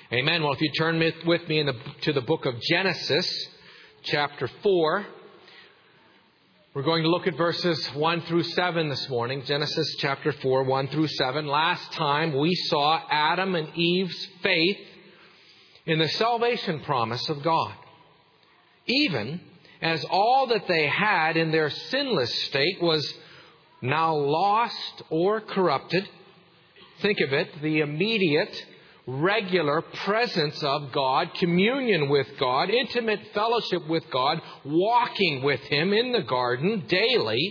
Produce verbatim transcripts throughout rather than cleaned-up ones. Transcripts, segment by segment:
Amen. Well, if you turn with me in the, to the book of Genesis, chapter four, we're going to look at verses one through seven this morning. Genesis chapter four, one through seven. Last time we saw Adam and Eve's faith in the salvation promise of God. Even as all that they had in their sinless state was now lost or corrupted. Think of it, the immediate, regular presence of God, communion with God, intimate fellowship with God, walking with Him in the garden daily.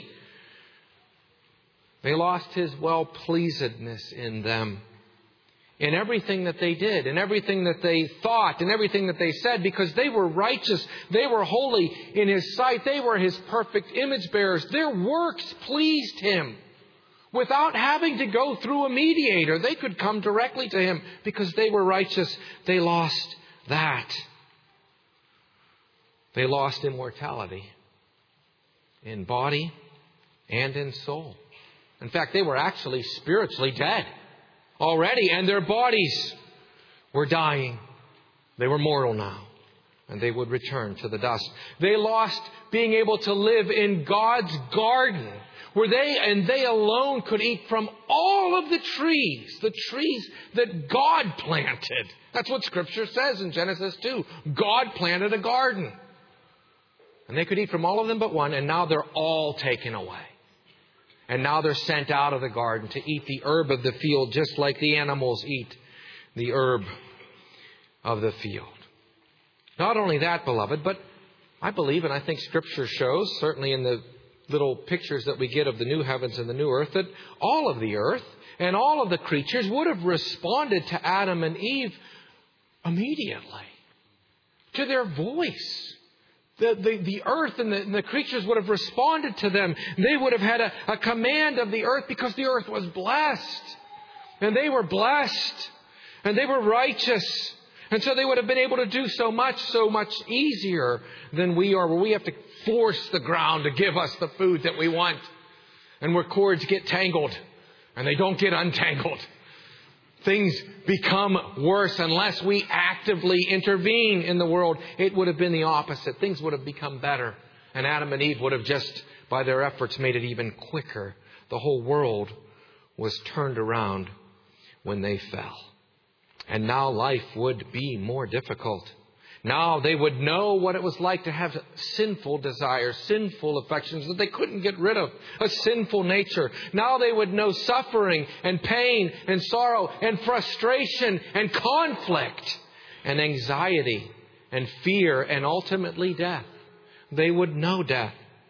They lost His well-pleasedness in them, in everything that they did, in everything that they thought, in everything that they said, because they were righteous, they were holy in His sight, they were His perfect image bearers. Their works pleased Him. Without having to go through a mediator, they could come directly to Him because they were righteous. They lost that. They lost immortality in body and in soul. In fact, they were actually spiritually dead already, and their bodies were dying. They were mortal now, and they would return to the dust. They lost being able to live in God's garden, where they and they alone could eat from all of the trees, the trees that God planted. That's what Scripture says in Genesis two. God planted a garden. And they could eat from all of them but one, and now they're all taken away. And now they're sent out of the garden to eat the herb of the field, just like the animals eat the herb of the field. Not only that, beloved, but I believe, and I think Scripture shows, certainly in the little pictures that we get of the new heavens and the new earth, that all of the earth and all of the creatures would have responded to Adam and Eve immediately, to their voice. The, the, the earth and the, and the creatures would have responded to them. They would have had a, a command of the earth because the earth was blessed. And they were blessed. And they were righteous. And so they would have been able to do so much, so much easier than we are, where we have to force the ground to give us the food that we want. And where cords get tangled and they don't get untangled. Things become worse unless we actively intervene in the world. It would have been the opposite. Things would have become better. And Adam and Eve would have just, by their efforts, made it even quicker. The whole world was turned around when they fell. And now life would be more difficult. Now they would know what it was like to have sinful desires, sinful affections that they couldn't get rid of, a sinful nature. Now they would know suffering and pain and sorrow and frustration and conflict and anxiety and fear and ultimately death. They would know death.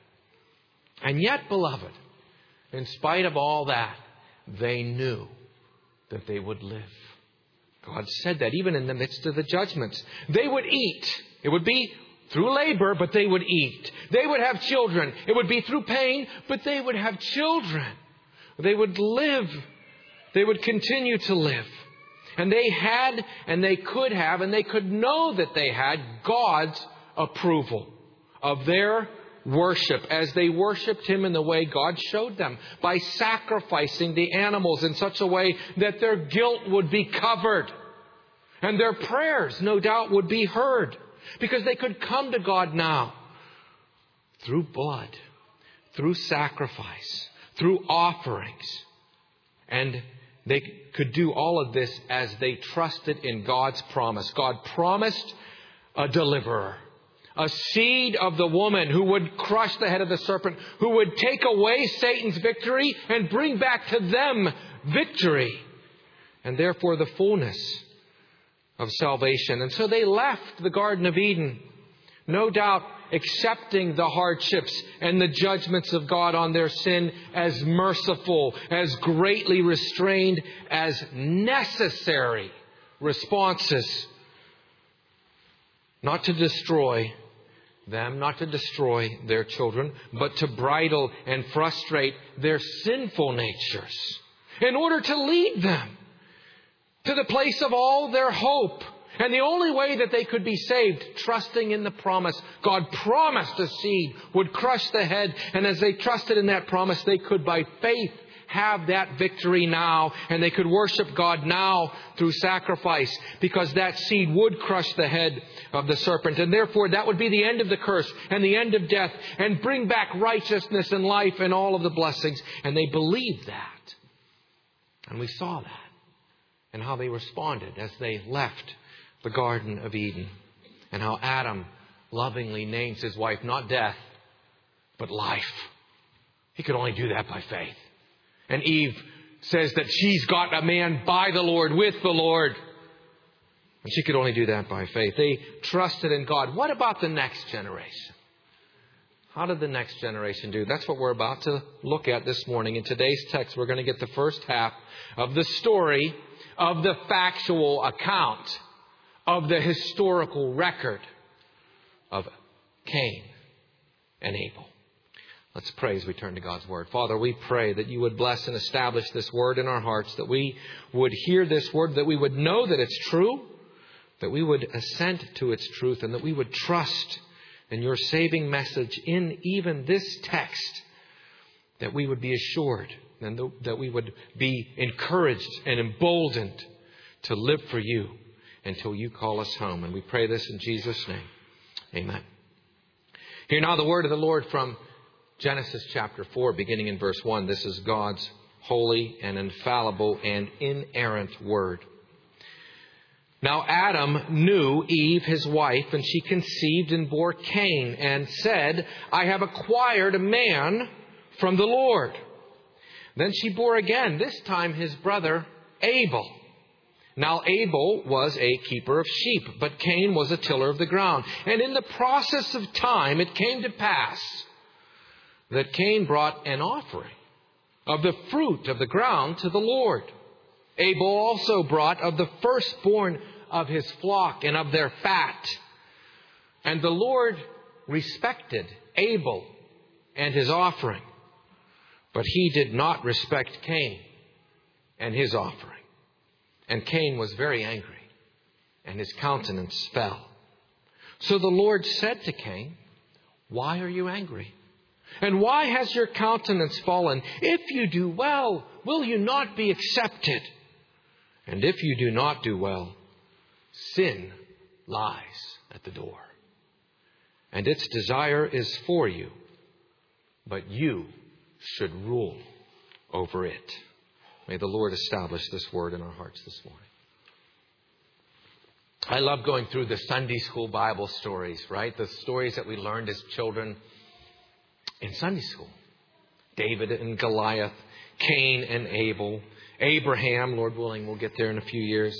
And yet, beloved, in spite of all that, they knew that they would live. God said that even in the midst of the judgments. They would eat. It would be through labor, but they would eat. They would have children. It would be through pain, but they would have children. They would live. They would continue to live. And they had, and they could have, and they could know that they had God's approval of their worship as they worshipped Him in the way God showed them, by sacrificing the animals in such a way that their guilt would be covered and their prayers, no doubt, would be heard, because they could come to God now through blood, through sacrifice, through offerings. And they could do all of this as they trusted in God's promise. God promised a deliverer, a seed of the woman who would crush the head of the serpent, who would take away Satan's victory and bring back to them victory, and therefore the fullness of salvation. And so they left the Garden of Eden, no doubt accepting the hardships and the judgments of God on their sin as merciful, as greatly restrained, as necessary responses, not to destroy them, not to destroy their children, but to bridle and frustrate their sinful natures in order to lead them to the place of all their hope. And the only way that they could be saved, trusting in the promise. God promised a seed would crush the head, and as they trusted in that promise, they could by faith have that victory now, and they could worship God now through sacrifice, because that seed would crush the head of the serpent. And therefore, that would be the end of the curse and the end of death, and bring back righteousness and life and all of the blessings. And they believed that. And we saw that, and how they responded as they left the Garden of Eden, and how Adam lovingly names his wife not death, but life. He could only do that by faith. And Eve says that she's got a man by the Lord, with the Lord. And she could only do that by faith. They trusted in God. What about the next generation? How did the next generation do? That's what we're about to look at this morning. In today's text, we're going to get the first half of the story of the factual account of the historical record of Cain and Abel. Let's pray as we turn to God's Word. Father, we pray that you would bless and establish this Word in our hearts, that we would hear this Word, that we would know that it's true, that we would assent to its truth, and that we would trust in your saving message in even this text, that we would be assured and that we would be encouraged and emboldened to live for you until you call us home. And we pray this in Jesus' name. Amen. Hear now the word of the Lord from Genesis chapter four, beginning in verse one. This is God's holy and infallible and inerrant word. Now Adam knew Eve, his wife, and she conceived and bore Cain, and said, I have acquired a man from the Lord. Then she bore again, this time his brother Abel. Now Abel was a keeper of sheep, but Cain was a tiller of the ground. And in the process of time it came to pass that Cain brought an offering of the fruit of the ground to the Lord. Abel also brought of the firstborn of his flock and of their fat. And the Lord respected Abel and his offering, but he did not respect Cain and his offering. And Cain was very angry, and his countenance fell. So the Lord said to Cain, why are you angry? And why has your countenance fallen? If you do well, will you not be accepted? And if you do not do well, sin lies at the door. And its desire is for you, but you should rule over it. May the Lord establish this word in our hearts this morning. I love going through the Sunday school Bible stories, right? The stories that we learned as children in Sunday school. David and Goliath, Cain and Abel, Abraham, Lord willing, we'll get there in a few years.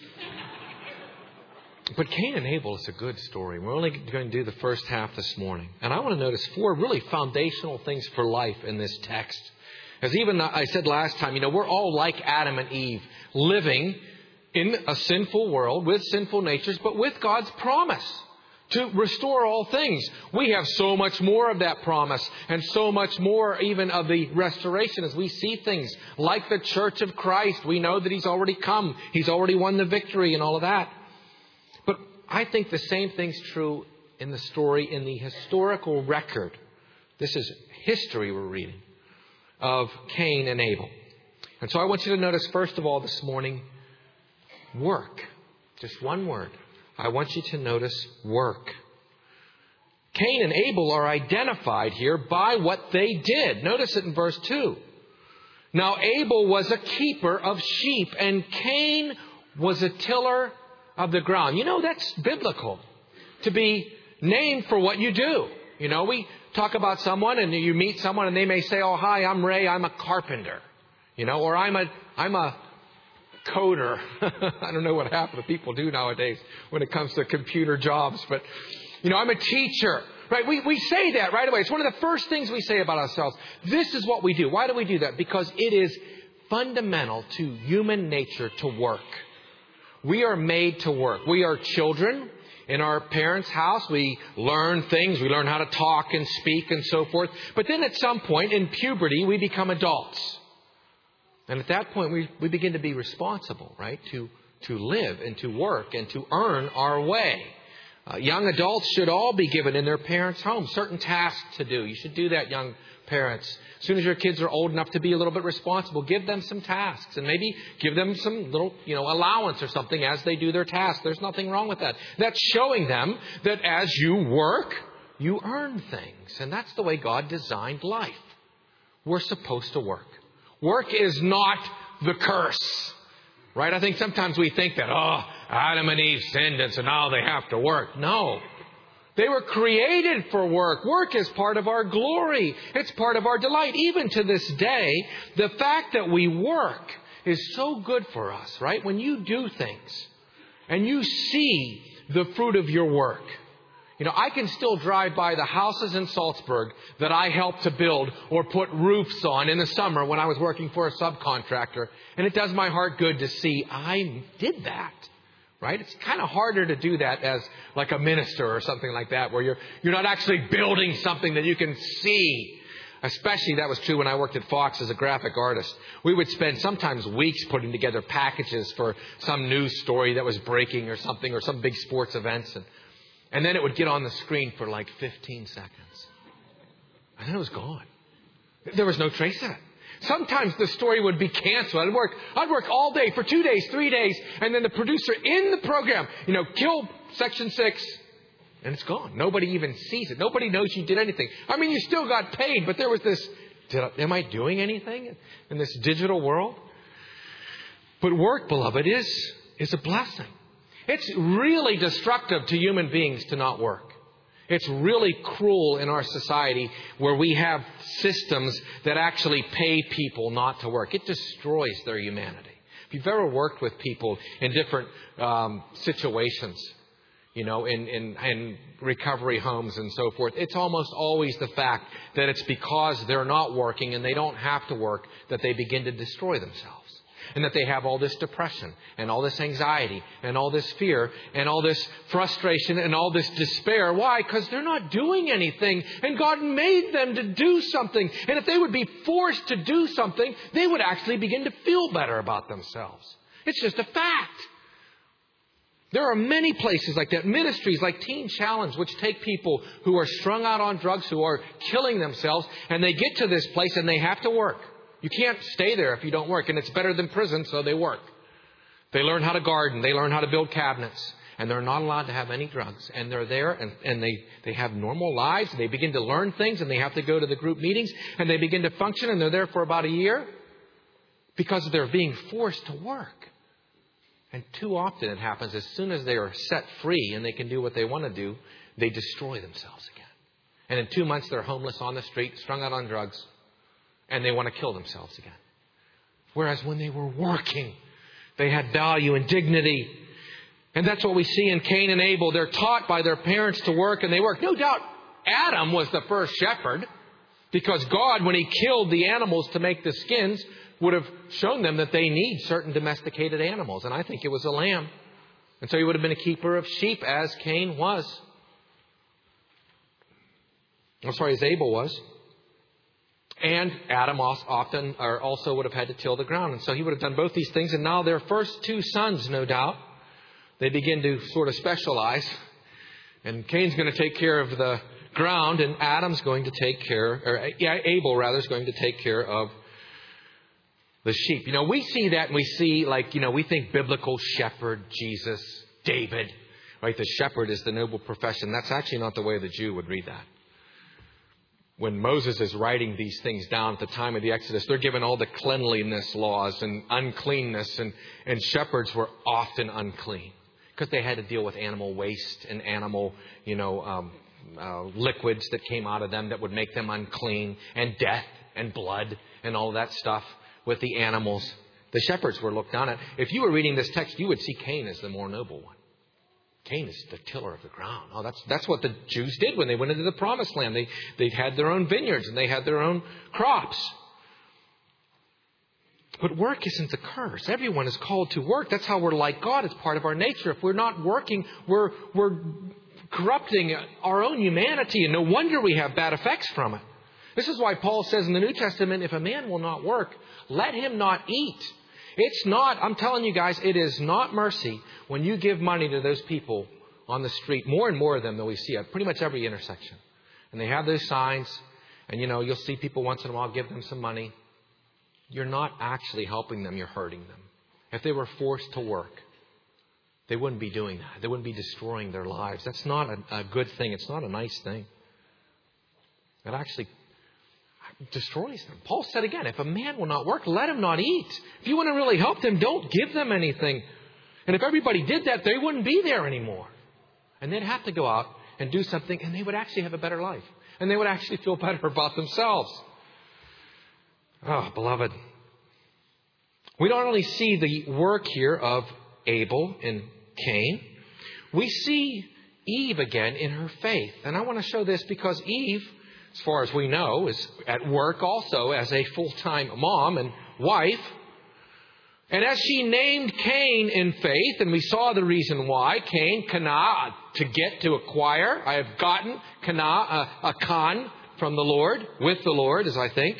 But Cain and Abel is a good story. We're only going to do the first half this morning. And I want to notice four really foundational things for life in this text. As even I said last time, you know, we're all like Adam and Eve, living in a sinful world with sinful natures, but with God's promise to restore all things. We have so much more of that promise, and so much more even of the restoration as we see things like the Church of Christ. We know that He's already come. He's already won the victory and all of that. But I think the same thing's true in the story, in the historical record. This is history we're reading of Cain and Abel. And so I want you to notice, first of all, this morning, work. Just one word. I want you to notice work. Cain and Abel are identified here by what they did. Notice it in verse two. Now Abel was a keeper of sheep, and Cain was a tiller of the ground. You know, that's biblical, to be named for what you do. You know, we talk about someone and you meet someone and they may say, oh, hi, I'm Ray, I'm a carpenter. You know, or I'm a, I'm a coder. I don't know what half of the people do nowadays when it comes to computer jobs, but, you know, I'm a teacher. Right? We, we say that right away. It's one of the first things we say about ourselves. This is what we do. Why do we do that? Because it is fundamental to human nature to work. We are made to work. We are children. In our parents' house, we learn things. We learn how to talk and speak and so forth. But then at some point in puberty, we become adults. And at that point, we, we begin to be responsible, right? To, to live and to work and to earn our way. Uh, young adults should all be given in their parents' home certain tasks to do. You should do that, young parents. As soon as your kids are old enough to be a little bit responsible, give them some tasks and maybe give them some little, you know, allowance or something as they do their tasks. There's nothing wrong with that. That's showing them that as you work, you earn things. And that's the way God designed life. We're supposed to work. Work is not the curse. Right? I think sometimes we think that, oh, Adam and Eve sinned and so now they have to work. No. They were created for work. Work is part of our glory. It's part of our delight. Even to this day, the fact that we work is so good for us, right? When you do things and you see the fruit of your work. You know, I can still drive by the houses in Salzburg that I helped to build or put roofs on in the summer when I was working for a subcontractor. And it does my heart good to see I did that. Right? It's kind of harder to do that as like a minister or something like that, where you're you're not actually building something that you can see. Especially that was true when I worked at Fox as a graphic artist. We would spend sometimes weeks putting together packages for some news story that was breaking or something, or some big sports events. And, and then it would get on the screen for like fifteen seconds. And then it was gone. There was no trace of it. Sometimes the story would be canceled. I'd work, I'd work all day for two days, three days. And then the producer in the program, you know, kill section six. And it's gone. Nobody even sees it. Nobody knows you did anything. I mean, you still got paid, but there was this, did I, am I doing anything in this digital world? But work, beloved, is, is a blessing. It's really destructive to human beings to not work. It's really cruel in our society where we have systems that actually pay people not to work. It destroys their humanity. If you've ever worked with people in different um, situations, you know, in, in, in recovery homes and so forth, it's almost always the fact that it's because they're not working and they don't have to work that they begin to destroy themselves. And that they have all this depression and all this anxiety and all this fear and all this frustration and all this despair. Why? Because they're not doing anything. And God made them to do something. And if they would be forced to do something, they would actually begin to feel better about themselves. It's just a fact. There are many places like that. Ministries like Teen Challenge, which take people who are strung out on drugs, who are killing themselves, and they get to this place and they have to work. You can't stay there if you don't work. And it's better than prison, so they work. They learn how to garden. They learn how to build cabinets. And they're not allowed to have any drugs. And they're there and, and they, they have normal lives. They begin to learn things and they have to go to the group meetings. And they begin to function and they're there for about a year because they're being forced to work. And too often it happens as soon as they are set free and they can do what they want to do, they destroy themselves again. And in two months they're homeless on the street, strung out on drugs. And they want to kill themselves again. Whereas when they were working, they had value and dignity. And that's what we see in Cain and Abel. They're taught by their parents to work and they work. No doubt Adam was the first shepherd. Because God, when He killed the animals to make the skins, would have shown them that they need certain domesticated animals. And I think it was a lamb. And so He would have been a keeper of sheep as Cain was. I'm sorry, as Abel was. And Adam often or also would have had to till the ground. And so he would have done both these things. And now their first two sons, no doubt, they begin to sort of specialize. And Cain's going to take care of the ground. And Adam's going to take care, or yeah, Abel rather, is going to take care of the sheep. You know, we see that and we see like, you know, we think biblical shepherd, Jesus, David. Right? The shepherd is the noble profession. That's actually not the way the Jew would read that. When Moses is writing these things down at the time of the Exodus, they're given all the cleanliness laws and uncleanness. And, and shepherds were often unclean because they had to deal with animal waste and animal, you know, um, uh, liquids that came out of them that would make them unclean, and death and blood and all that stuff with the animals. The shepherds were looked down at. If you were reading this text, you would see Cain as the more noble one. Cain is the tiller of the ground. Oh, that's that's what the Jews did when they went into the promised land. They they had their own vineyards and they had their own crops. But work isn't a curse. Everyone is called to work. That's how we're like God. It's part of our nature. If we're not working, we're we're corrupting our own humanity, and no wonder we have bad effects from it. This is why Paul says in the New Testament, if a man will not work, let him not eat. It's not, I'm telling you guys, it is not mercy when you give money to those people on the street, more and more of them that we see at pretty much every intersection. And they have those signs, and you know, you'll see people once in a while give them some money. You're not actually helping them, you're hurting them. If they were forced to work, they wouldn't be doing that. They wouldn't be destroying their lives. That's not a, a good thing. It's not a nice thing. It actually destroys them. Paul said again, if a man will not work, let him not eat. If you want to really help them, don't give them anything. And if everybody did that, they wouldn't be there anymore. And they'd have to go out and do something, and they would actually have a better life. And they would actually feel better about themselves. Oh, beloved. We don't only see the work here of Abel and Cain. We see Eve again in her faith. And I want to show this because Eve, as far as we know, is at work also as a full-time mom and wife. And as she named Cain in faith, and we saw the reason why, Cain, kana, to get, to acquire. I have gotten, kana, a, a kan from the Lord, with the Lord, as I think.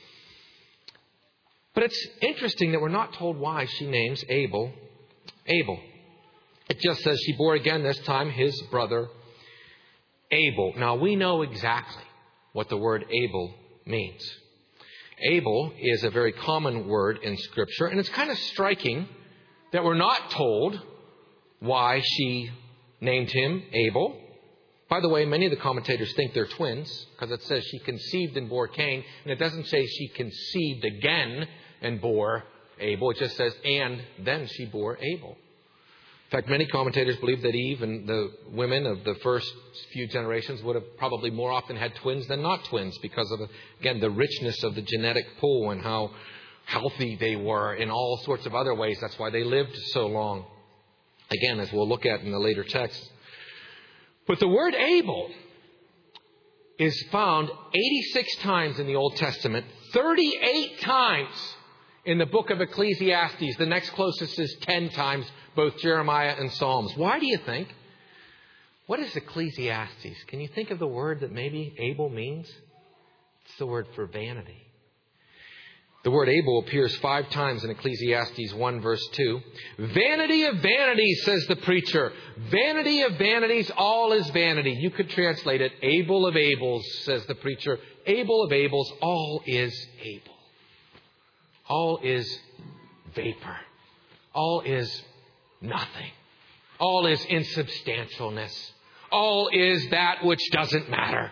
But it's interesting that we're not told why she names Abel, Abel. It just says she bore again this time his brother Abel. Now we know exactly what the word Abel means. Abel is a very common word in Scripture, and it's kind of striking that we're not told why she named him Abel. By the way, many of the commentators think they're twins, because it says she conceived and bore Cain, and it doesn't say she conceived again and bore Abel. It just says, and then she bore Abel. In fact, many commentators believe that Eve and the women of the first few generations would have probably more often had twins than not twins because of, again, the richness of the genetic pool and how healthy they were in all sorts of other ways. That's why they lived so long. Again, as we'll look at in the later text. But the word Abel is found eighty-six times in the Old Testament, thirty-eight times in the book of Ecclesiastes. The next closest is ten times, both Jeremiah and Psalms. Why do you think? What is Ecclesiastes? Can you think of the word that maybe Abel means? It's the word for vanity. The word Abel appears five times in Ecclesiastes one verse two. Vanity of vanities, says the preacher. Vanity of vanities, all is vanity. You could translate it, Abel of Abels, says the preacher. Abel of Abels, all is Abel. All is vapor. All is nothing. All is insubstantialness. All is that which doesn't matter.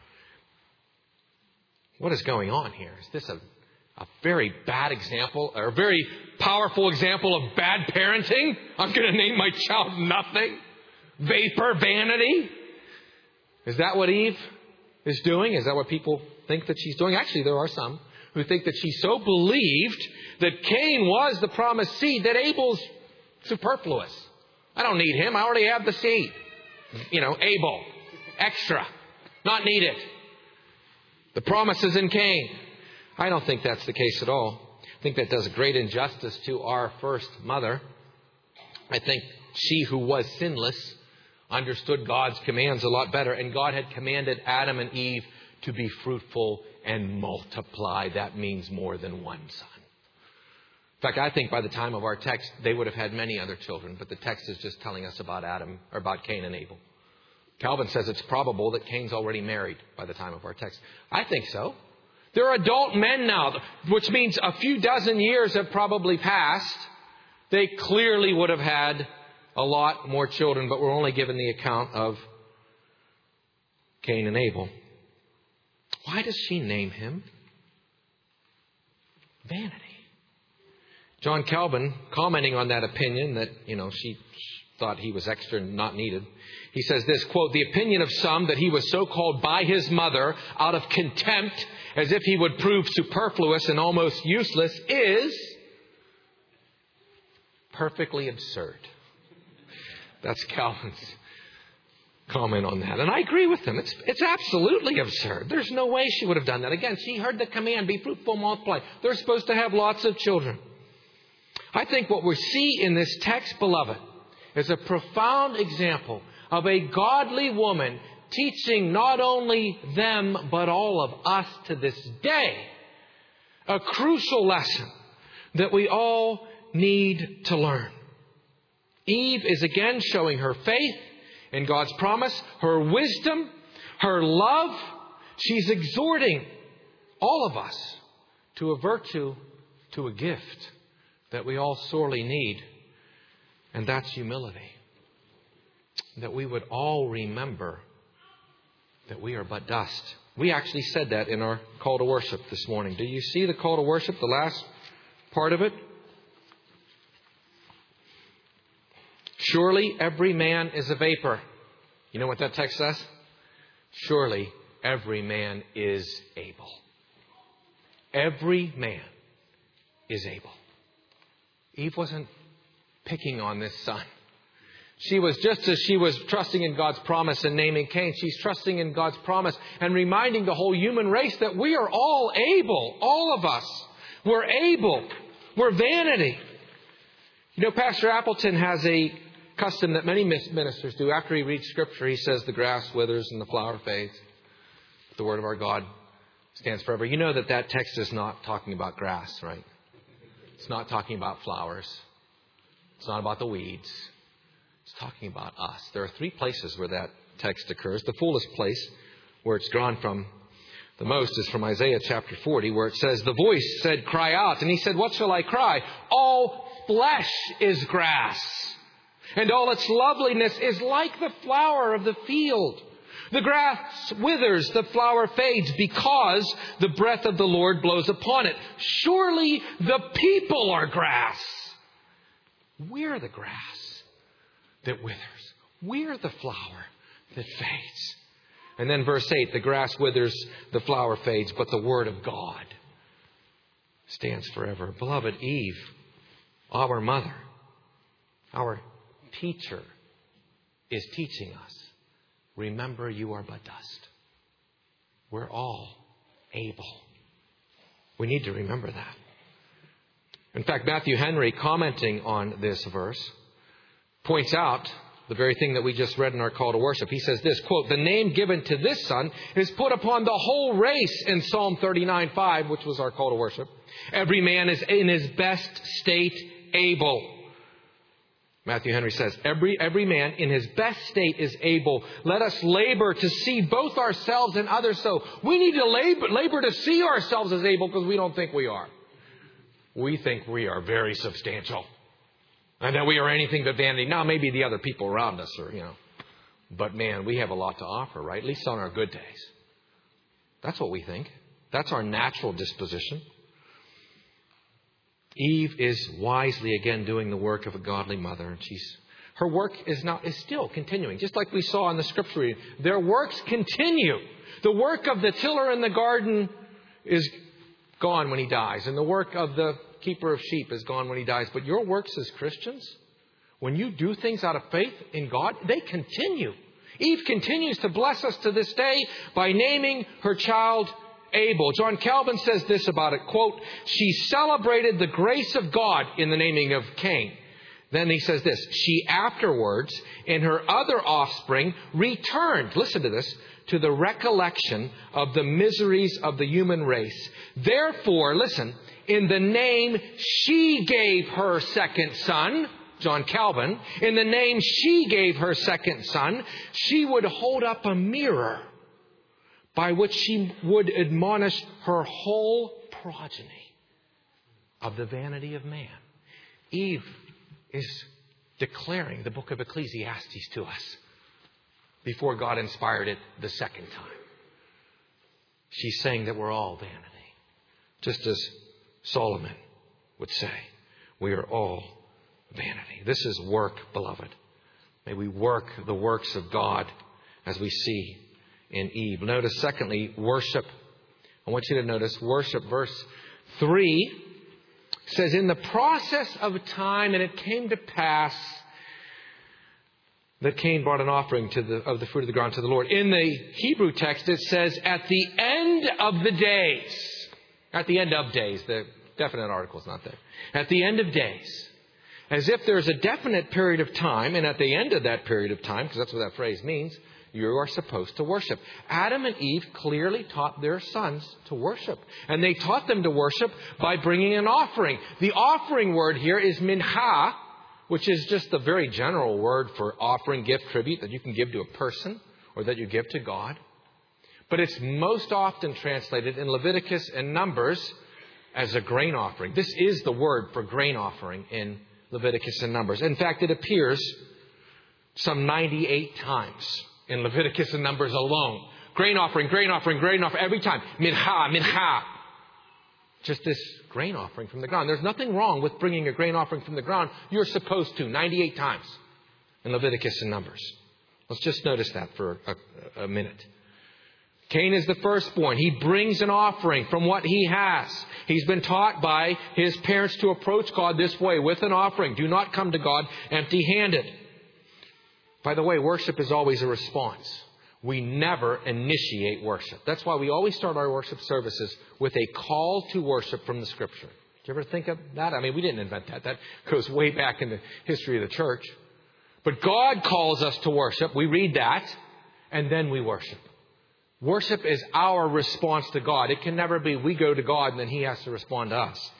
What is going on here? Is this a, a very bad example, or a very powerful example of bad parenting? I'm going to name my child nothing. Vapor, vanity. Is that what Eve is doing? Is that what people think that she's doing? Actually, there are some who think that she so believed that Cain was the promised seed that Abel's superfluous. I don't need him. I already have the seed. You know, Abel. Extra. Not needed. The promise is in Cain. I don't think that's the case at all. I think that does great injustice to our first mother. I think she who was sinless understood God's commands a lot better. And God had commanded Adam and Eve to be fruitful and multiply. That means more than one son. In fact, I think by the time of our text, they would have had many other children. But the text is just telling us about Adam, or about Cain and Abel. Calvin says it's probable that Cain's already married by the time of our text. I think so. They're adult men now, which means a few dozen years have probably passed. They clearly would have had a lot more children, but we're only given the account of Cain and Abel. Why does she name him vanity? John Calvin, commenting on that opinion that, you know, she thought he was extra and not needed. He says this, quote, the opinion of some that he was so called by his mother out of contempt as if he would prove superfluous and almost useless is perfectly absurd. That's Calvin's comment on that. And I agree with him. It's, it's absolutely absurd. There's no way she would have done that. Again, she heard the command, be fruitful, multiply. They're supposed to have lots of children. I think what we see in this text, beloved, is a profound example of a godly woman teaching not only them, but all of us to this day, a crucial lesson that we all need to learn. Eve is again showing her faith in God's promise, her wisdom, her love. She's exhorting all of us to a virtue, to a gift that we all sorely need. And that's humility. That we would all remember that we are but dust. We actually said that in our call to worship this morning. Do you see the call to worship, the last part of it? Surely every man is a vapor. You know what that text says? Surely every man is able. Every man is able. Eve wasn't picking on this son. She was, just as she was trusting in God's promise and naming Cain, she's trusting in God's promise and reminding the whole human race that we are all able. All of us. We're able. We're vanity. You know, Pastor Appleton has a custom that many ministers do. After he reads Scripture, he says the grass withers and the flower fades. But the word of our God stands forever. You know that that text is not talking about grass, right? It's not talking about flowers. It's not about the weeds. It's talking about us. There are three places where that text occurs. The fullest place where it's drawn from the most is from Isaiah chapter forty, where it says, the voice said, cry out. And he said, what shall I cry? All flesh is grass, and all its loveliness is like the flower of the field. The grass withers, the flower fades, because the breath of the Lord blows upon it. Surely the people are grass. We're the grass that withers. We're the flower that fades. And then verse eight, the grass withers, the flower fades, but the word of God stands forever. Beloved, Eve, our mother, our teacher, is teaching us, remember, you are but dust. We're all able. We need to remember that. In fact, Matthew Henry, commenting on this verse, points out the very thing that we just read in our call to worship. He says this, quote, the name given to this son is put upon the whole race in Psalm thirty-nine five, which was our call to worship. Every man is in his best state able. Matthew Henry says, every, every man in his best state is able. Let us labor to see both ourselves and others so. We need to labor, labor to see ourselves as able because we don't think we are. We think we are very substantial. And that we are anything but vanity. Now, maybe the other people around us are, you know. But man, we have a lot to offer, right? At least on our good days. That's what we think. That's our natural disposition. Eve is wisely again doing the work of a godly mother. And she's her work is not is still continuing. Just like we saw in the scripture reading. Their works continue. The work of the tiller in the garden is gone when he dies. And the work of the keeper of sheep is gone when he dies. But your works as Christians, when you do things out of faith in God, they continue. Eve continues to bless us to this day by naming her child Abel. John Calvin says this about it, quote, she celebrated the grace of God in the naming of Cain. Then he says this, she afterwards, in her other offspring, returned, listen to this, to the recollection of the miseries of the human race. Therefore, listen, in the name she gave her second son, John Calvin, in the name she gave her second son, she would hold up a mirror by which she would admonish her whole progeny of the vanity of man. Eve is declaring the book of Ecclesiastes to us before God inspired it the second time. She's saying that we're all vanity. Just as Solomon would say, we are all vanity. This is work, beloved. May we work the works of God as we see in Eve. Notice, secondly, worship. I want you to notice worship. Verse three says, in the process of time, and it came to pass that Cain brought an offering to the, of the fruit of the ground to the Lord. In the Hebrew text, it says, at the end of the days. At the end of days. The definite article is not there. At the end of days. As if there's a definite period of time, and at the end of that period of time, because that's what that phrase means, you are supposed to worship. Adam and Eve clearly taught their sons to worship. And they taught them to worship by bringing an offering. The offering word here is mincha, which is just the very general word for offering, gift, tribute that you can give to a person or that you give to God. But it's most often translated in Leviticus and Numbers as a grain offering. This is the word for grain offering in Leviticus and Numbers. In fact, it appears some ninety-eight times in Leviticus and Numbers alone. Grain offering, grain offering, grain offering, every time. Mincha, mincha. Just this grain offering from the ground. There's nothing wrong with bringing a grain offering from the ground. You're supposed to, ninety-eight times in Leviticus and Numbers. Let's just notice that for a, a minute. Cain is the firstborn. He brings an offering from what he has. He's been taught by his parents to approach God this way, with an offering. Do not come to God empty-handed. By the way, worship is always a response. We never initiate worship. That's why we always start our worship services with a call to worship from the Scripture. Did you ever think of that? I mean, we didn't invent that. That goes way back in the history of the church. But God calls us to worship. We read that, and then we worship. Worship is our response to God. It can never be we go to God and then He has to respond to us.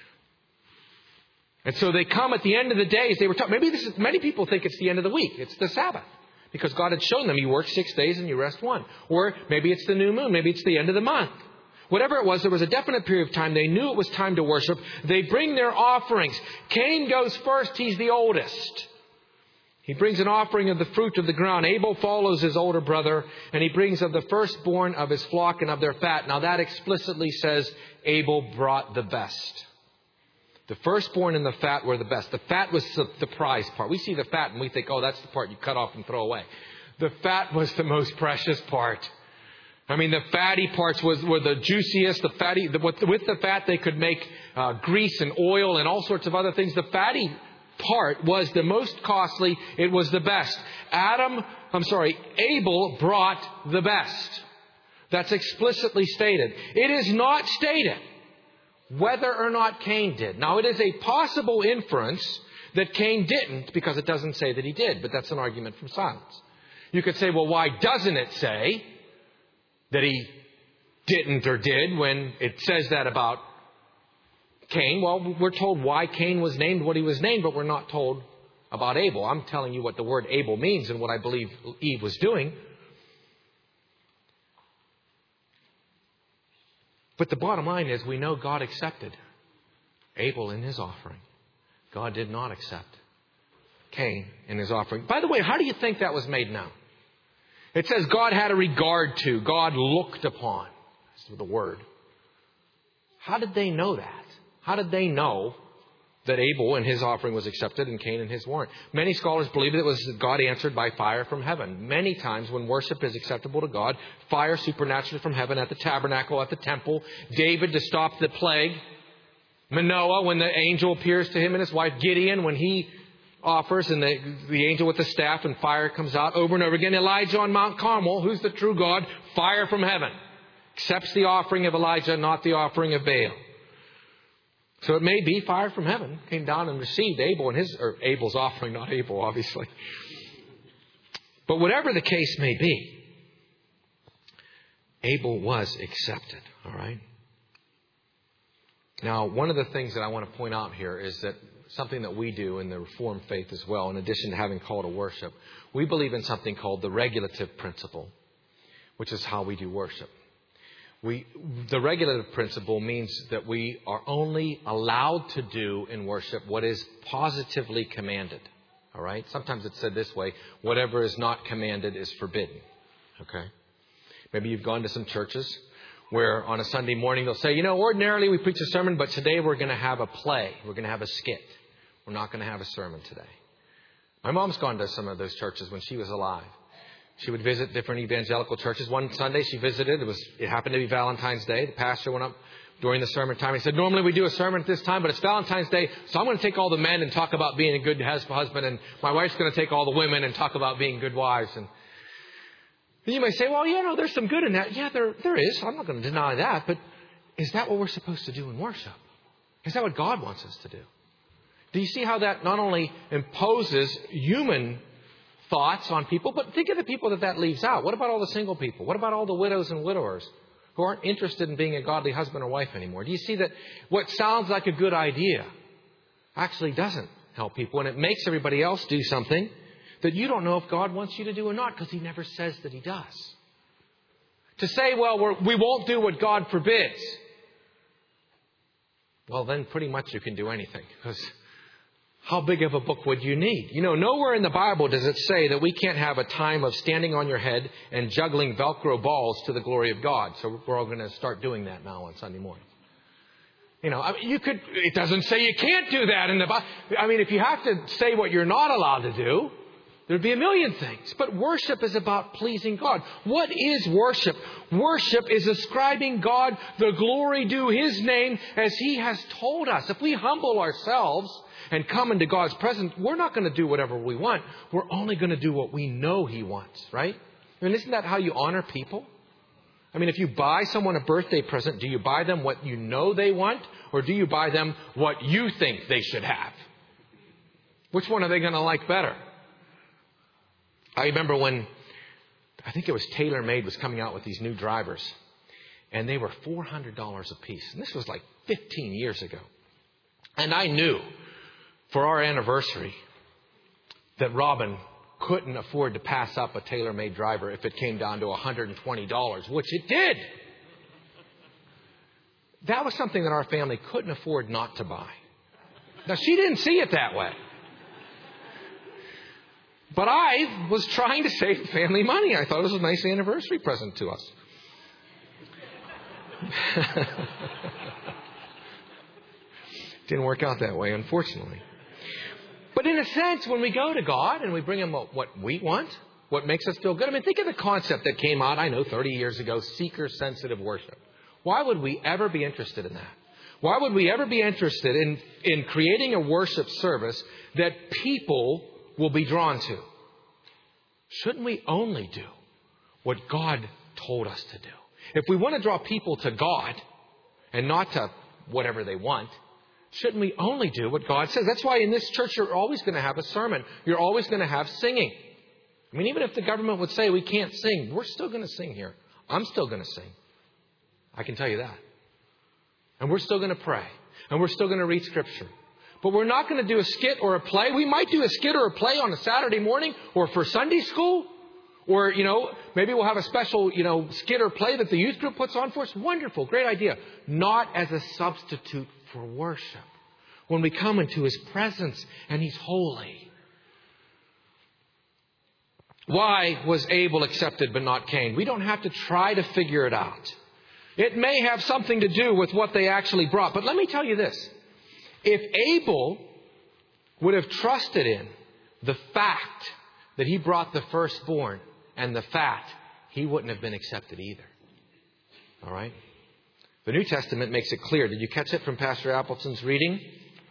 And so they come at the end of the day, as they were taught. Maybe this is, many people think it's the end of the week. It's the Sabbath. Because God had shown them you work six days and you rest one. Or maybe it's the new moon. Maybe it's the end of the month. Whatever it was, there was a definite period of time. They knew it was time to worship. They bring their offerings. Cain goes first. He's the oldest. He brings an offering of the fruit of the ground. Abel follows his older brother, and he brings of the firstborn of his flock and of their fat. Now that explicitly says Abel brought the best. The firstborn and the fat were the best. The fat was the, the prize part. We see the fat and we think, oh, that's the part you cut off and throw away. The fat was the most precious part. I mean, the fatty parts was, were the juiciest. The fatty, the, with, with the fat, they could make uh, grease and oil and all sorts of other things. The fatty part was the most costly. It was the best. Adam, I'm sorry, Abel brought the best. That's explicitly stated. It is not stated whether or not Cain did. Now, it is a possible inference that Cain didn't, because it doesn't say that he did, but that's an argument from silence. You could say, well, why doesn't it say that he didn't or did when it says that about Cain? Well, we're told why Cain was named what he was named, but we're not told about Abel. I'm telling you what the word Abel means and what I believe Eve was doing. But the bottom line is we know God accepted Abel in his offering. God did not accept Cain in his offering. By the way, how do you think that was made known? It says God had a regard to, God looked upon. That's the word. How did they know that? How did they know that Abel and his offering was accepted and Cain and his weren't? Many scholars believe it was God answered by fire from heaven. Many times when worship is acceptable to God, fire supernaturally from heaven at the tabernacle, at the temple. David to stop the plague. Manoah when the angel appears to him and his wife. Gideon when he offers and the, the angel with the staff and fire comes out over and over again. Elijah on Mount Carmel, who's the true God, fire from heaven. Accepts the offering of Elijah, not the offering of Baal. So it may be fire from heaven came down and received Abel and his, or Abel's offering, not Abel, obviously. But whatever the case may be, Abel was accepted, all right? Now, one of the things that I want to point out here is that something that we do in the Reformed faith as well, in addition to having call to worship, we believe in something called the regulative principle, which is how we do worship. We, the regulative principle means that we are only allowed to do in worship what is positively commanded. All right? Sometimes it's said this way, whatever is not commanded is forbidden. Okay? Maybe you've gone to some churches where on a Sunday morning they'll say, you know, ordinarily we preach a sermon, but today we're going to have a play. We're going to have a skit. We're not going to have a sermon today. My mom's gone to some of those churches when she was alive. She would visit different evangelical churches. One Sunday she visited. It was it happened to be Valentine's Day. The pastor went up during the sermon time. He said, normally we do a sermon at this time, but it's Valentine's Day, so I'm going to take all the men and talk about being a good husband, and my wife's going to take all the women and talk about being good wives. And you may say, well, you know, there's some good in that. Yeah, there there is. I'm not going to deny that. But is that what we're supposed to do in worship? Is that what God wants us to do? Do you see how that not only imposes human thoughts on people, but think of the people that that leaves out. What about all the single people? What about all the widows and widowers who aren't interested in being a godly husband or wife anymore? Do you see that what sounds like a good idea actually doesn't help people. And it makes everybody else do something that you don't know if God wants you to do or not, because He never says that He does. To say, well, we're, we won't do what God forbids. Well, then pretty much you can do anything. Because how big of a book would you need? You know, nowhere in the Bible does it say that we can't have a time of standing on your head and juggling Velcro balls to the glory of God. So we're all going to start doing that now on Sunday morning. You know, I mean, you could, it doesn't say you can't do that in the Bible. I mean, if you have to say what you're not allowed to do, there'd be a million things. But worship is about pleasing God. What is worship? Worship is ascribing God the glory due His name as He has told us. If we humble ourselves and come into God's presence, we're not going to do whatever we want. We're only going to do what we know He wants, right? I mean, isn't that how you honor people? I mean, if you buy someone a birthday present, do you buy them what you know they want, or do you buy them what you think they should have? Which one are they going to like better? I remember when, I think it was TaylorMade was coming out with these new drivers. And they were four hundred dollars a piece. And this was like fifteen years ago. And I knew for our anniversary that Robin couldn't afford to pass up a TaylorMade driver if it came down to one hundred twenty dollars, which it did. That was something that our family couldn't afford not to buy. Now, she didn't see it that way. But I was trying to save family money. I thought it was a nice anniversary present to us. Didn't work out that way, unfortunately. But in a sense, when we go to God and we bring Him what we want, what makes us feel good. I mean, think of the concept that came out, I know, thirty years ago, seeker-sensitive worship. Why would we ever be interested in that? Why would we ever be interested in, in creating a worship service that people will be drawn to? Shouldn't we only do what God told us to do? If we want to draw people to God and not to whatever they want, shouldn't we only do what God says? That's why in this church you're always going to have a sermon. You're always going to have singing. I mean, even if the government would say we can't sing, we're still going to sing here. I'm still going to sing. I can tell you that. And we're still going to pray. And we're still going to read Scripture. But we're not going to do a skit or a play. We might do a skit or a play on a Saturday morning or for Sunday school. Or, you know, maybe we'll have a special, you know, skit or play that the youth group puts on for us. Wonderful. Great idea. Not as a substitute for worship. When we come into His presence and He's holy. Why was Abel accepted but not Cain? We don't have to try to figure it out. It may have something to do with what they actually brought. But let me tell you this. If Abel would have trusted in the fact that he brought the firstborn and the fat, he wouldn't have been accepted either. All right? The New Testament makes it clear. Did you catch it from Pastor Appleton's reading?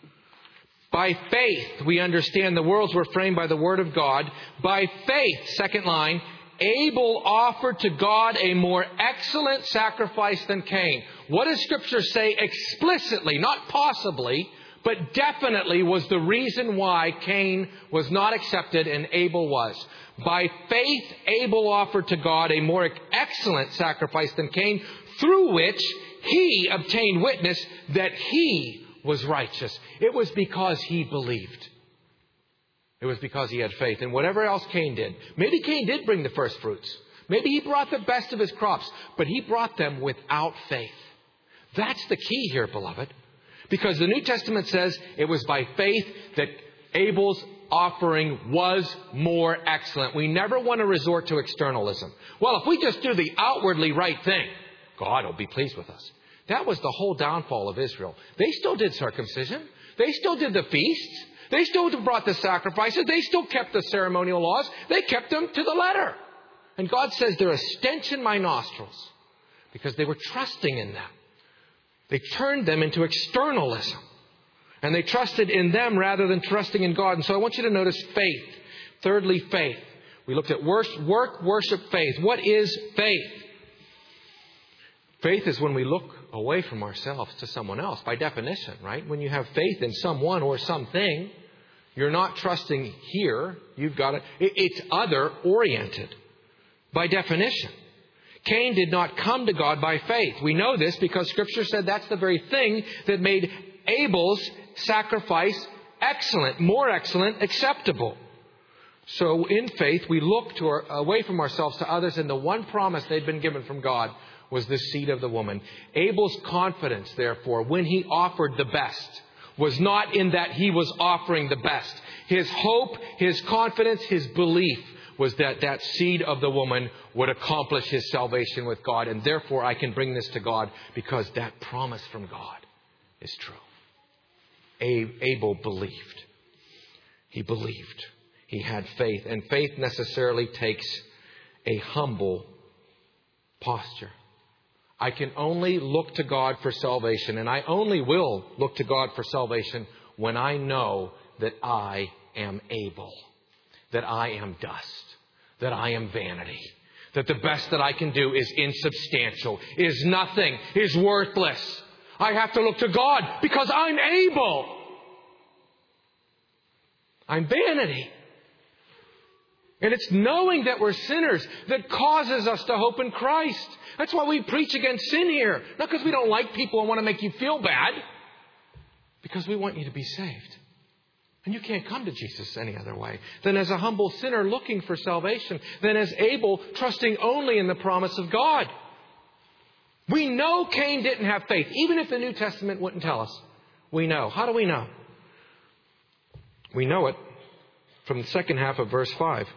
By faith, we understand the worlds were framed by the Word of God. By faith, second line, Abel offered to God a more excellent sacrifice than Cain. What does Scripture say explicitly, not possibly, but definitely was the reason why Cain was not accepted and Abel was? By faith, Abel offered to God a more excellent sacrifice than Cain, through which he obtained witness that he was righteous. It was because he believed. It was because he had faith. And whatever else Cain did. Maybe Cain did bring the first fruits. Maybe he brought the best of his crops. But he brought them without faith. That's the key here, beloved. Because the New Testament says it was by faith that Abel's offering was more excellent. We never want to resort to externalism. Well, if we just do the outwardly right thing, God will be pleased with us. That was the whole downfall of Israel. They still did circumcision. They still did the feasts. They still brought the sacrifices. They still kept the ceremonial laws. They kept them to the letter. And God says they're a stench in my nostrils because they were trusting in them. They turned them into externalism. And they trusted in them rather than trusting in God. And so I want you to notice faith. Thirdly, faith. We looked at work, worship, faith. What is faith? Faith is when we look away from ourselves to someone else, by definition, right? When you have faith in someone or something, you're not trusting here. You've got to, it's other-oriented, by definition. Cain did not come to God by faith. We know this because Scripture said that's the very thing that made Abel's sacrifice excellent, more excellent, acceptable. So in faith, we look to our, away from ourselves to others, and the one promise they'd been given from God was the seed of the woman. Abel's confidence, therefore, when he offered the best, was not in that he was offering the best. His hope, his confidence, his belief was that that seed of the woman would accomplish his salvation with God. And therefore, I can bring this to God because that promise from God is true. Abel believed. He believed. He had faith. And faith necessarily takes a humble posture. I can only look to God for salvation, and I only will look to God for salvation when I know that I am able, that I am dust, that I am vanity, that the best that I can do is insubstantial, is nothing, is worthless. I have to look to God because I'm able. I'm vanity. And it's knowing that we're sinners that causes us to hope in Christ. That's why we preach against sin here. Not because we don't like people and want to make you feel bad. Because we want you to be saved. And you can't come to Jesus any other way than as a humble sinner looking for salvation, than as Abel trusting only in the promise of God. We know Cain didn't have faith, even if the New Testament wouldn't tell us. We know. How do we know? We know it from the second half of verse five.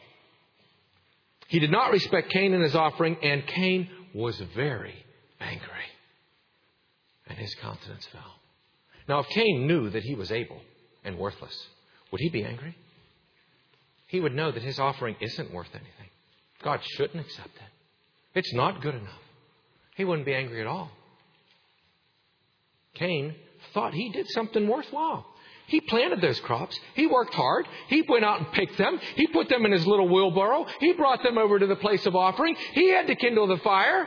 He did not respect Cain and his offering, and Cain was very angry. And his countenance fell. Now, if Cain knew that he was able and worthless, would he be angry? He would know that his offering isn't worth anything. God shouldn't accept it. It's not good enough. He wouldn't be angry at all. Cain thought he did something worthwhile. He planted those crops. He worked hard. He went out and picked them. He put them in his little wheelbarrow. He brought them over to the place of offering. He had to kindle the fire.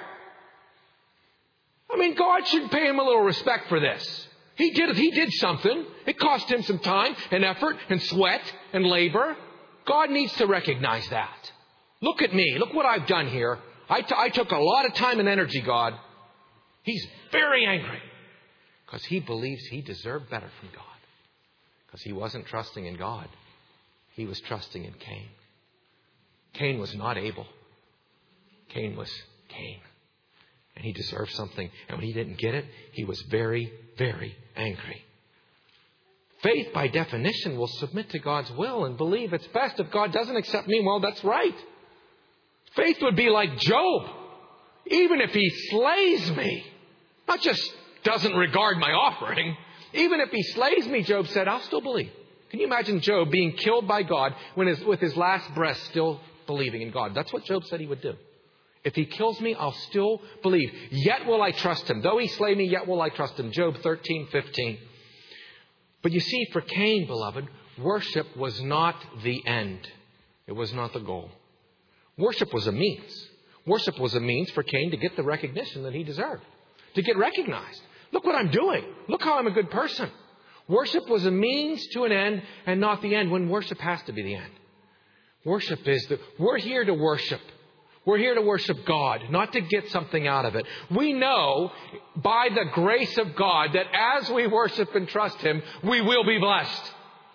I mean, God should pay him a little respect for this. He did, he did something. It cost him some time and effort and sweat and labor. God needs to recognize that. Look at me. Look what I've done here. I, t- I took a lot of time and energy, God. He's very angry because he believes he deserved better from God. Because he wasn't trusting in God. He was trusting in Cain. Cain was not Abel. Cain was Cain. And he deserved something. And when he didn't get it, he was very, very angry. Faith, by definition, will submit to God's will and believe it's best. If God doesn't accept me, well, that's right. Faith would be like Job. Even if he slays me, not just doesn't regard my offering, even if he slays me, Job said, I'll still believe. Can you imagine Job being killed by God when his, with his last breath still believing in God? That's what Job said he would do. If he kills me, I'll still believe. Yet will I trust him. Though he slay me, yet will I trust him. Job thirteen fifteen. But you see, for Cain, beloved, worship was not the end. It was not the goal. Worship was a means. Worship was a means for Cain to get the recognition that he deserved. To get recognized. Look what I'm doing. Look how I'm a good person. Worship was a means to an end and not the end, when worship has to be the end. Worship is that we're here to worship. We're here to worship God, not to get something out of it. We know by the grace of God that as we worship and trust Him, we will be blessed.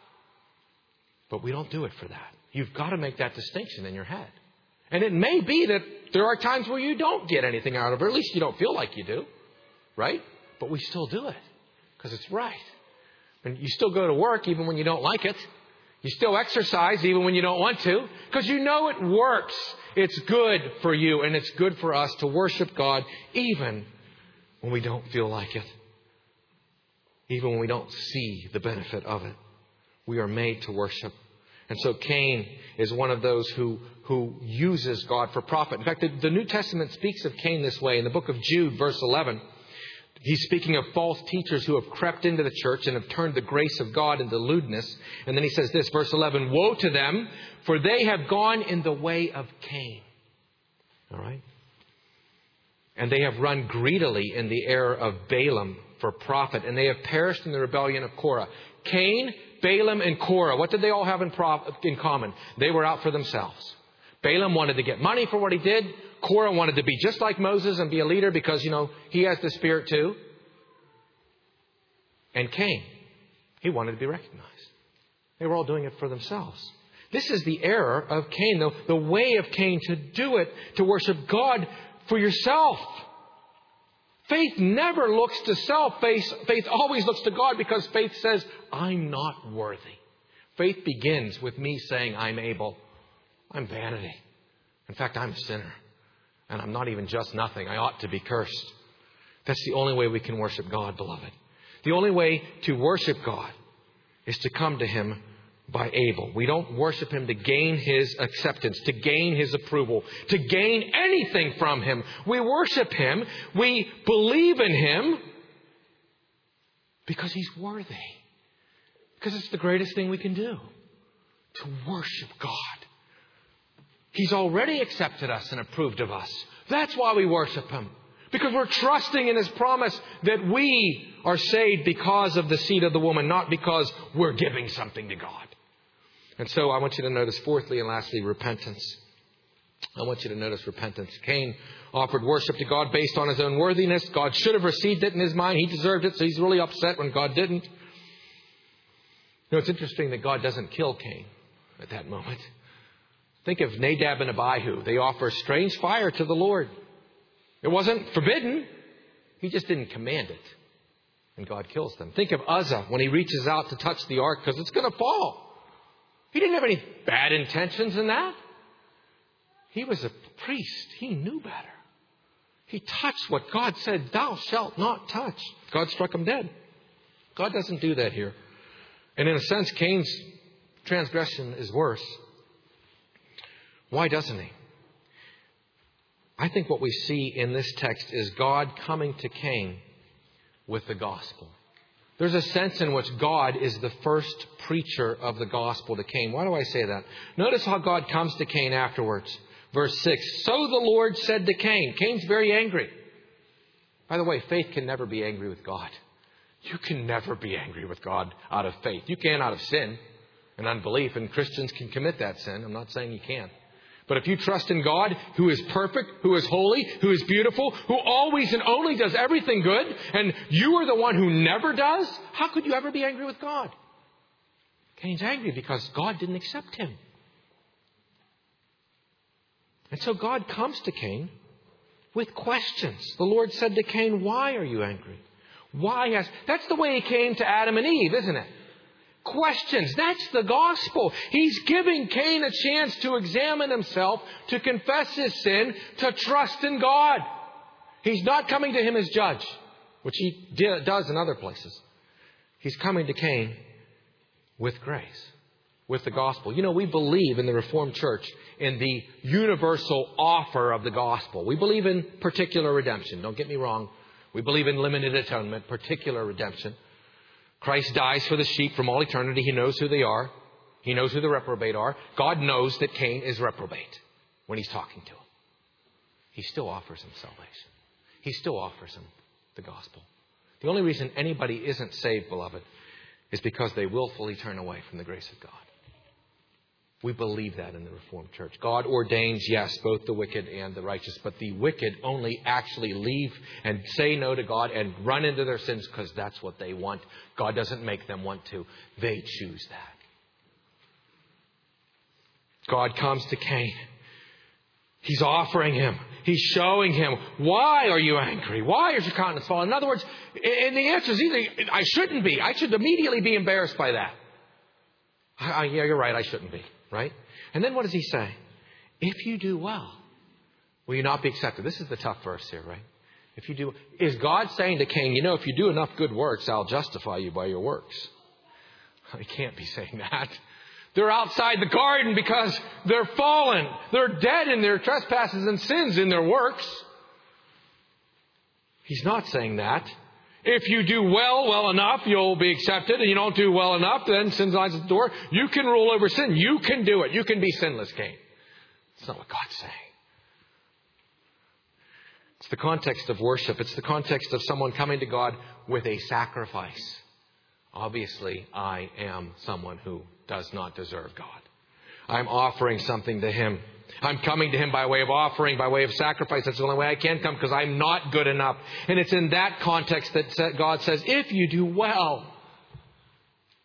But we don't do it for that. You've got to make that distinction in your head. And it may be that there are times where you don't get anything out of it, or at least you don't feel like you do. Right? But we still do it because it's right. And you still go to work even when you don't like it. You still exercise even when you don't want to, because you know it works. It's good for you and it's good for us to worship God even when we don't feel like it. Even when we don't see the benefit of it. We are made to worship. And so Cain is one of those who, who uses God for profit. In fact, the, the New Testament speaks of Cain this way. In the book of Jude, verse eleven, he's speaking of false teachers who have crept into the church and have turned the grace of God into lewdness. And then he says this, verse eleven, woe to them, for they have gone in the way of Cain. All right? And they have run greedily in the error of Balaam for profit. And they have perished in the rebellion of Korah. Cain, Balaam, and Korah, what did they all have in, prof- in common? They were out for themselves. Balaam wanted to get money for what he did. Korah wanted to be just like Moses and be a leader because, you know, he has the Spirit too. And Cain He wanted to be recognized. They were all doing it for themselves. This is the error of Cain, though, the way of Cain to do it, to worship God for yourself. Faith never looks to self. Faith, faith always looks to God, because faith says, I'm not worthy. Faith begins with me saying, I'm able. I'm vanity. In fact, I'm a sinner. And I'm not even just nothing. I ought to be cursed. That's the only way we can worship God, beloved. The only way to worship God is to come to Him by able. We don't worship Him to gain His acceptance, to gain His approval, to gain anything from Him. We worship Him. We believe in Him because He's worthy. Because it's the greatest thing we can do, to worship God. He's already accepted us and approved of us. That's why we worship Him. Because we're trusting in His promise that we are saved because of the seed of the woman, not because we're giving something to God. And so I want you to notice, fourthly and lastly, repentance. I want you to notice repentance. Cain offered worship to God based on his own worthiness. God should have received it in his mind. He deserved it, so he's really upset when God didn't. You know, it's interesting that God doesn't kill Cain at that moment. Think of Nadab and Abihu. They offer strange fire to the Lord. It wasn't forbidden. He just didn't command it. And God kills them. Think of Uzzah when he reaches out to touch the ark because it's going to fall. He didn't have any bad intentions in that. He was a priest. He knew better. He touched what God said, thou shalt not touch. God struck him dead. God doesn't do that here. And in a sense, Cain's transgression is worse. Why doesn't he? I think what we see in this text is God coming to Cain with the gospel. There's a sense in which God is the first preacher of the gospel to Cain. Why do I say that? Notice how God comes to Cain afterwards. Verse six, so the Lord said to Cain. Cain's very angry. By the way, faith can never be angry with God. You can never be angry with God out of faith. You can out of sin and unbelief, and Christians can commit that sin. I'm not saying you can't. But if you trust in God, who is perfect, who is holy, who is beautiful, who always and only does everything good, and you are the one who never does, how could you ever be angry with God? Cain's angry because God didn't accept him. And so God comes to Cain with questions. The Lord said to Cain, why are you angry? Why has... That's the way He came to Adam and Eve, isn't it? Questions. That's the gospel. He's giving Cain a chance to examine himself, to confess his sin, to trust in God. He's not coming to him as judge, which he does in other places. He's coming to Cain with grace, with the gospel. You know, we believe in the Reformed Church in the universal offer of the gospel. We believe in particular redemption. Don't get me wrong. We believe in limited atonement, particular redemption. Christ dies for the sheep from all eternity. He knows who they are. He knows who the reprobate are. God knows that Cain is reprobate when He's talking to him. He still offers him salvation. He still offers him the gospel. The only reason anybody isn't saved, beloved, is because they willfully turn away from the grace of God. We believe that in the Reformed Church. God ordains, yes, both the wicked and the righteous, but the wicked only actually leave and say no to God and run into their sins because that's what they want. God doesn't make them want to. They choose that. God comes to Cain. He's offering him. He's showing him, why are you angry? Why is your countenance fallen? In other words, and the answer is either, I shouldn't be. I should immediately be embarrassed by that. I, I, yeah, you're right. I shouldn't be. Right? And then what does he say? If you do well, will you not be accepted? This is the tough verse here, right? If you do, is God saying to Cain, you know, if you do enough good works, I'll justify you by your works? He can't be saying that. They're outside the garden because they're fallen. They're dead in their trespasses and sins in their works. He's not saying that. If you do well, well enough, you'll be accepted. And you don't do well enough, then sin lies at the door. You can rule over sin. You can do it. You can be sinless, Cain. That's not what God's saying. It's the context of worship. It's the context of someone coming to God with a sacrifice. Obviously, I am someone who does not deserve God. I'm offering something to Him. I'm coming to Him by way of offering, by way of sacrifice. That's the only way I can come because I'm not good enough. And it's in that context that God says, if you do well,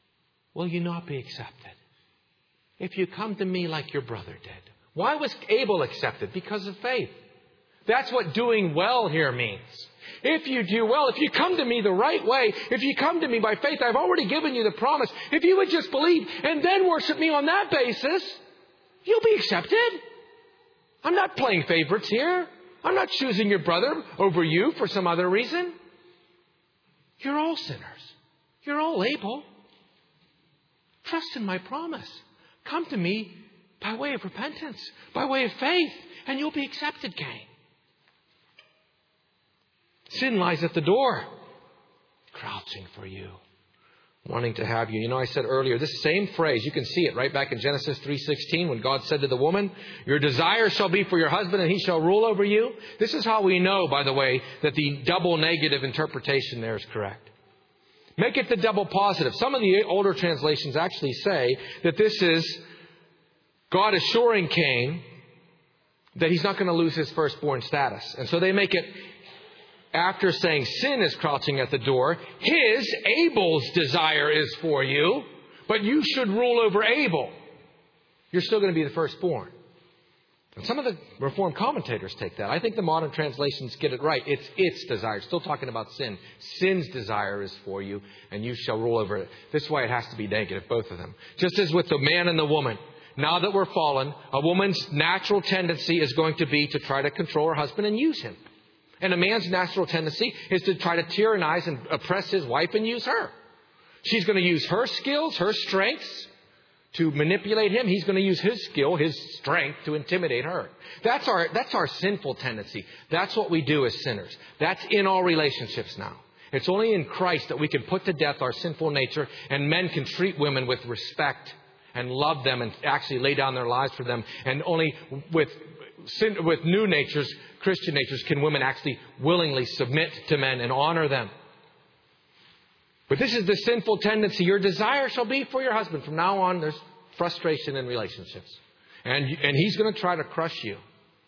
will you not be accepted? If you come to me like your brother did. Why was Abel accepted? Because of faith. That's what doing well here means. If you do well, if you come to me the right way, if you come to me by faith, I've already given you the promise. If you would just believe and then worship me on that basis, you'll be accepted. I'm not playing favorites here. I'm not choosing your brother over you for some other reason. You're all sinners. You're all Abel. Trust in my promise. Come to me by way of repentance, by way of faith, and you'll be accepted, Cain. Sin lies at the door, crouching for you, wanting to have you. You know, I said earlier, this same phrase, you can see it right back in Genesis three sixteen when God said to the woman, your desire shall be for your husband and he shall rule over you. This is how we know, by the way, that the double negative interpretation there is correct. Make it the double positive. Some of the older translations actually say that this is God assuring Cain that he's not going to lose his firstborn status. And so they make it, after saying sin is crouching at the door, his, Abel's desire is for you, but you should rule over Abel. You're still going to be the firstborn. And some of the Reformed commentators take that. I think the modern translations get it right. It's its desire. Still talking about sin. Sin's desire is for you, and you shall rule over it. This way it has to be negative, both of them. Just as with the man and the woman. Now that we're fallen, a woman's natural tendency is going to be to try to control her husband and use him. And a man's natural tendency is to try to tyrannize and oppress his wife and use her. She's going to use her skills, her strengths to manipulate him. He's going to use his skill, his strength to intimidate her. That's our, that's our sinful tendency. That's what we do as sinners. That's in all relationships now. It's only in Christ that we can put to death our sinful nature, and men can treat women with respect and love them and actually lay down their lives for them. And only with sin, with new natures, Christian natures, can women actually willingly submit to men and honor them. But this is the sinful tendency. Your desire shall be for your husband. From now on, there's frustration in relationships. And, and he's going to try to crush you.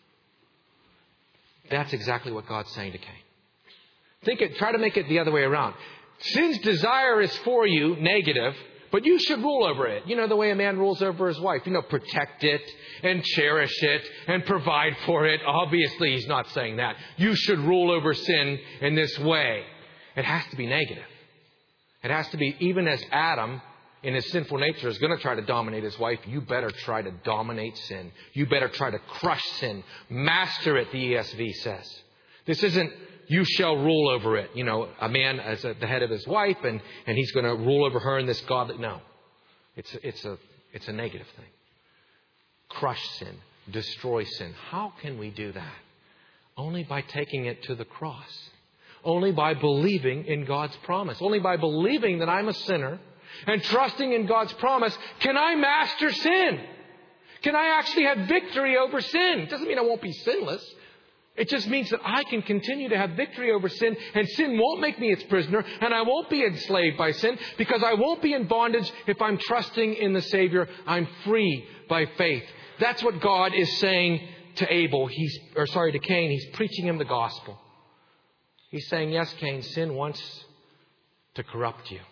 That's exactly what God's saying to Cain. Think it, try to make it the other way around. Sin's desire is for you, negative, but you should rule over it. You know, the way a man rules over his wife. You know, protect it and cherish it and provide for it. Obviously, he's not saying that. You should rule over sin in this way. It has to be negative. It has to be, even as Adam, in his sinful nature, is going to try to dominate his wife, you better try to dominate sin. You better try to crush sin. Master it, the E S V says. This isn't, you shall rule over it. You know, a man as a, the head of his wife, and, and he's going to rule over her in this godly... No. It's a, it's a, it's a negative thing. Crush sin. Destroy sin. How can we do that? Only by taking it to the cross. Only by believing in God's promise. Only by believing that I'm a sinner and trusting in God's promise can I master sin. Can I actually have victory over sin? It doesn't mean I won't be sinless. It just means that I can continue to have victory over sin, and sin won't make me its prisoner, and I won't be enslaved by sin, because I won't be in bondage if I'm trusting in the Savior. I'm free by faith. That's what God is saying to Abel. He's, or sorry, to Cain. He's preaching him the gospel. He's saying, yes, Cain, sin wants to corrupt you.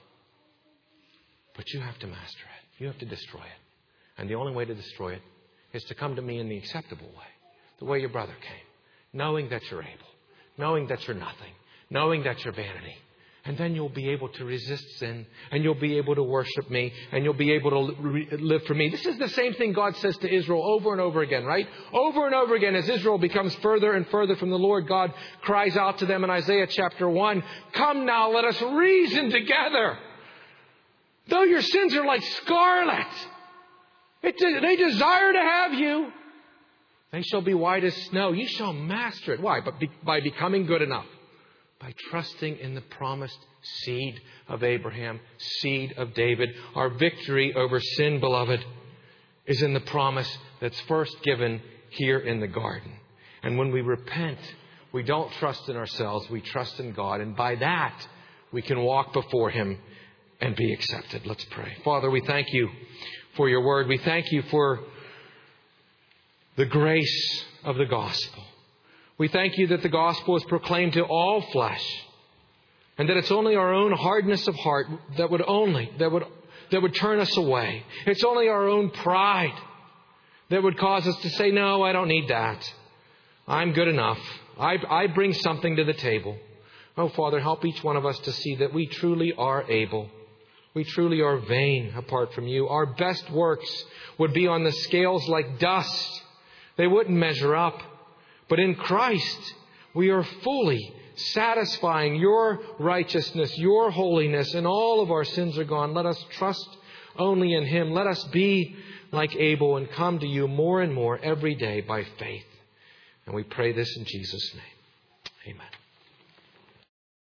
But you have to master it. You have to destroy it. And the only way to destroy it is to come to me in the acceptable way. The way your brother came. Knowing that you're able. Knowing that you're nothing. Knowing that you're vanity. And then you'll be able to resist sin. And you'll be able to worship me. And you'll be able to live for me. This is the same thing God says to Israel over and over again, right? Over and over again, as Israel becomes further and further from the Lord, God cries out to them in Isaiah chapter one, come now, let us reason together. Though your sins are like scarlet, it, they desire to have you. They shall be white as snow. You shall master it. Why? But be, by becoming good enough. By trusting in the promised seed of Abraham, seed of David. Our victory over sin, beloved, is in the promise that's first given here in the garden. And when we repent, we don't trust in ourselves. We trust in God. And by that, we can walk before Him and be accepted. Let's pray. Father, we thank you for your word. We thank you for the grace of the gospel. We thank you that the gospel is proclaimed to all flesh, and that it's only our own hardness of heart that would only, that would that would turn us away. It's only our own pride that would cause us to say, no, I don't need that. I'm good enough. I, I bring something to the table. Oh, Father, help each one of us to see that we truly are able. We truly are vain apart from you. Our best works would be on the scales like dust. They wouldn't measure up. But in Christ, we are fully satisfying your righteousness, your holiness, and all of our sins are gone. Let us trust only in Him. Let us be like Abel and come to you more and more every day by faith. And we pray this in Jesus' name. Amen.